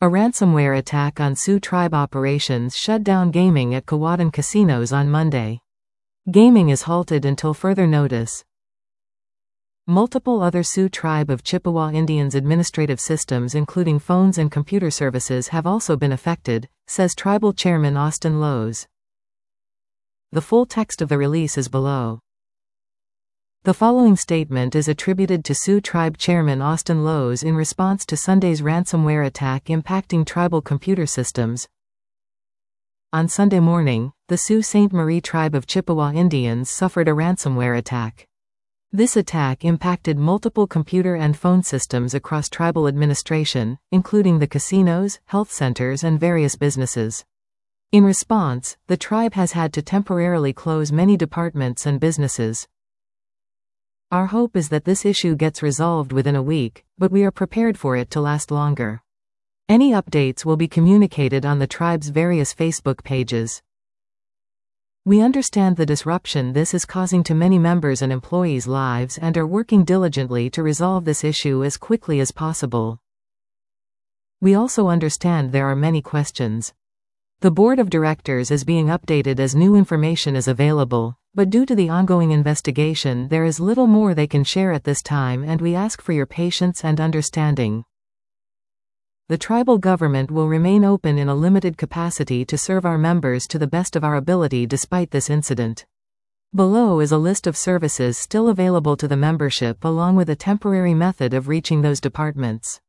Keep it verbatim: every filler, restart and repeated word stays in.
A ransomware attack on Sioux Tribe operations shut down gaming at Kewadin casinos on Monday. Gaming is halted until further notice. Multiple other Sioux Tribe of Chippewa Indians administrative systems including phones and computer services have also been affected, says Tribal Chairman Austin Lowe's. The full text of the release is below. The following statement is attributed to Sioux Tribe Chairman Austin Lowe's in response to Sunday's ransomware attack impacting tribal computer systems. On Sunday morning, the Sault Ste. Marie Tribe of Chippewa Indians suffered a ransomware attack. This attack impacted multiple computer and phone systems across tribal administration, including the casinos, health centers, and various businesses. In response, the tribe has had to temporarily close many departments and businesses. Our hope is that this issue gets resolved within a week, but we are prepared for it to last longer. Any updates will be communicated on the tribe's various Facebook pages. We understand the disruption this is causing to many members and employees' lives and are working diligently to resolve this issue as quickly as possible. We also understand there are many questions. The board of directors is being updated as new information is available, but due to the ongoing investigation there is little more they can share at this time and we ask for your patience and understanding. The tribal government will remain open in a limited capacity to serve our members to the best of our ability despite this incident. Below is a list of services still available to the membership along with a temporary method of reaching those departments.